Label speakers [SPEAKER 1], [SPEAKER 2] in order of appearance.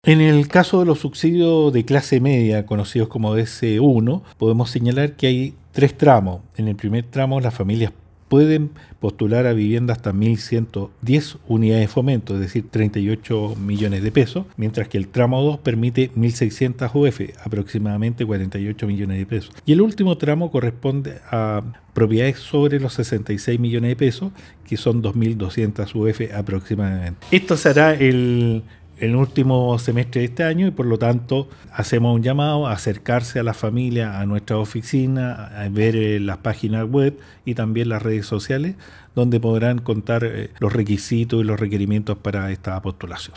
[SPEAKER 1] En el caso de los subsidios de clase media, conocidos como DS1, podemos señalar que hay tres tramos. En el primer tramo, las familias pueden postular a vivienda hasta 1.110 unidades de fomento, es decir, 38 millones de pesos, mientras que el tramo 2 permite 1.600 UF, aproximadamente 48 millones de pesos. Y el último tramo corresponde a propiedades sobre los 66 millones de pesos, que son 2.200 UF aproximadamente. Esto será el último semestre de este año y por lo tanto hacemos un llamado a acercarse a la familia, a nuestra oficina, a ver las páginas web y también las redes sociales donde podrán contar los requisitos y los requerimientos para esta postulación.